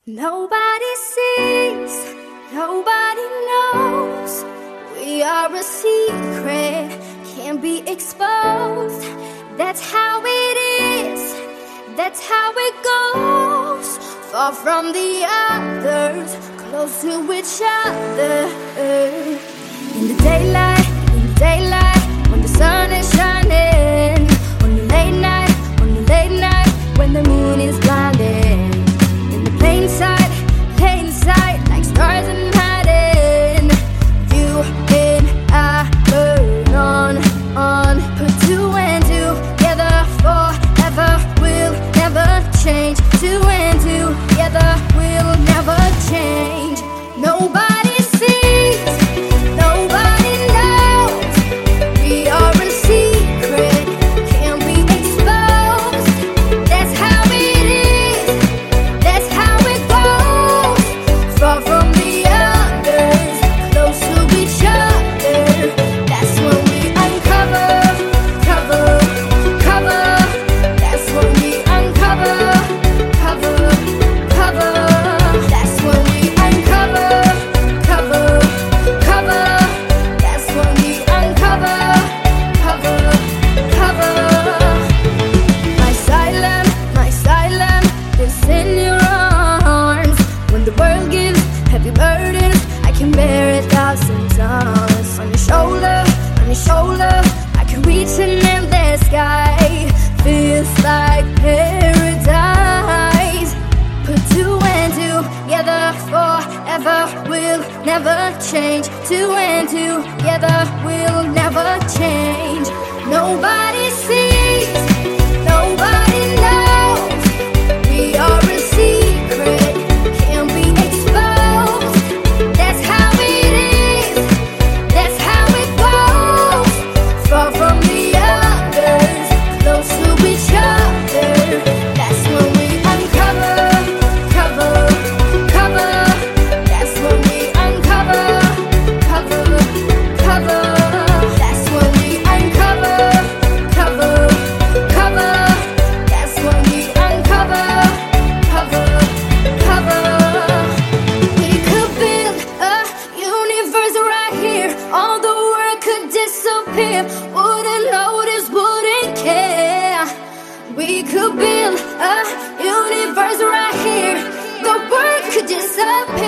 Nobody sees, nobody knows. We are a secret, can't be exposed. That's how it is, that's how it goes. Far from the others, close to each other. In the daylight, when the sun is shining. On the late night, when the moon is blinding. In the plain sight, like stars in hiding. You and I burn on. Put two and two together forever. We'll never change. Two and two together, we'll never change. Nobody sees, nobody knows. We are a secret, can't be exposed. That's how it is, that's how it goes. Far from the others, close to each other. That's when we uncover, cover. That's when we uncover, cover. That's when we uncover, cover. That's when we uncover, cover. My silence is in your arms. When the world gives heavy burdens, I can bear 1,000 tons. On your shoulder, I can reach an endless sky. Feels like paradise. Put two and two together forever. We'll never change. Two and two together, we'll never change. Nobody sees, nobody knows. We are a secret, can't be exposed. That's how it is, that's how it goes. Far from the others, close to each other. That's when we uncover, cover. That's when we uncover, cover. That's when we uncover, cover. That's when we uncover, cover. We could build a universe right here. All the world could disappear. Wouldn't notice, wouldn't care. We could build a universe right here. The world could disappear.